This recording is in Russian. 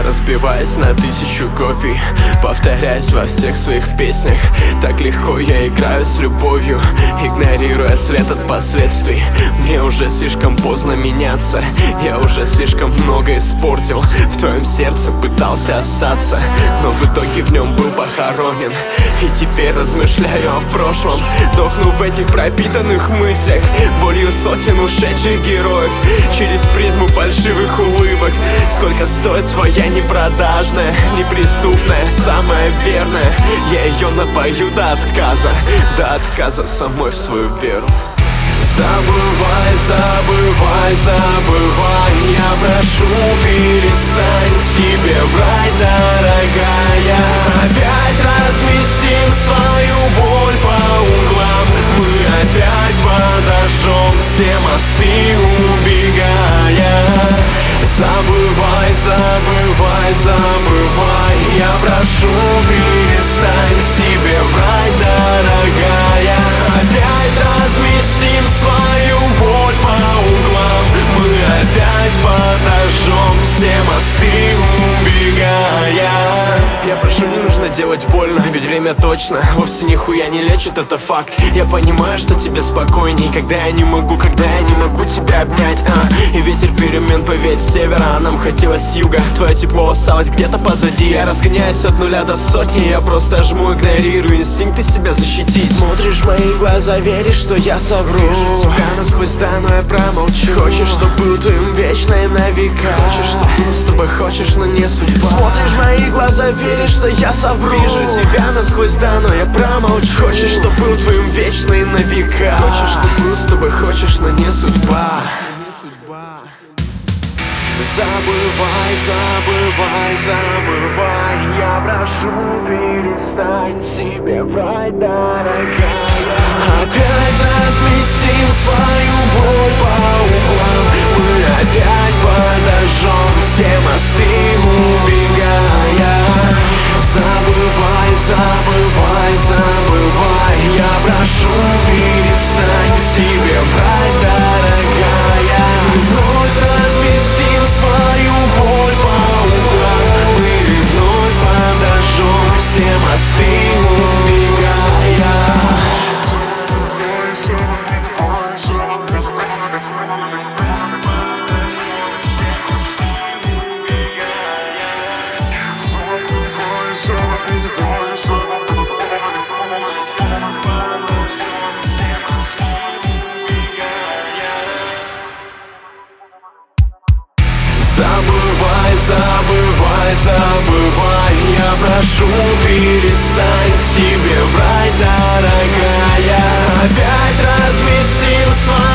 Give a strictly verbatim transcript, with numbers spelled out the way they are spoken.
Разбиваясь на тысячу копий, повторяясь во всех своих песнях. Так легко я играю с любовью, игнорируя свет от последствий. Мне уже слишком поздно меняться, я уже слишком много испортил. В твоем сердце пытался остаться, но в итоге в нем был похоронен. И теперь размышляю о прошлом, дохну в этих пропитанных мыслях, болью сотен ушедших героев, через призму фальшивых улыбок. Сколько стоит твоя непродажная, неприступная, самая верная? Я ее напою до отказа, до отказа самой в свою веру. Забывай, забывай, забывай, я прошу, перестань себе врать, дорогая. Опять разместим свою боль по углам, мы опять подожжем все мосты, убегая. Забывай, забывай, забывай, я прошу, перестань себе врать, дорогая. Опять разместим свою боль по углам, мы опять подожжем все мосты, убегая. Я прошу, не нужно делать больно, ведь время точно вовсе нихуя не лечит, это факт. Я понимаю, что тебе спокойней, когда я не могу, когда я не могу тебя обнять, а. И ветер перемен повеет с севера, а нам хотелось с юга. Твое тепло осталось где-то позади. Я разгоняюсь от нуля до сотни, я просто жму, игнорирую инстинкты себя защитить. Смотришь в мои глаза, веришь, что я совру. Вижу тебя насквозь, да, но я промолчу. Хочешь, чтоб был твоим вечно и на века. Хочешь, чтоб был с тобой, хочешь, но не судьба. Смотришь в мои глаза, веришь, что я совру. Вижу тебя насквозь, да, но я промолчу. Хочешь, чтоб был твоим вечно и на века. Хочешь, чтоб был с тобой, хочешь, но не судьба. Забывай, забывай, забывай, я прошу, перестань себе врать, дорогая. Опять разместим свою боль по углам, мы опять подожжем все мосты, убегая. Забывай, забывай, забывай, я прошу, перестань себе врать, дорогая. Мы вновь разместим свою боль по углам, мы вновь подожжем все мосты, убегая. Забывай, забывай, забывай, я прошу, перестань себе врать, дорогая. Опять разместим свой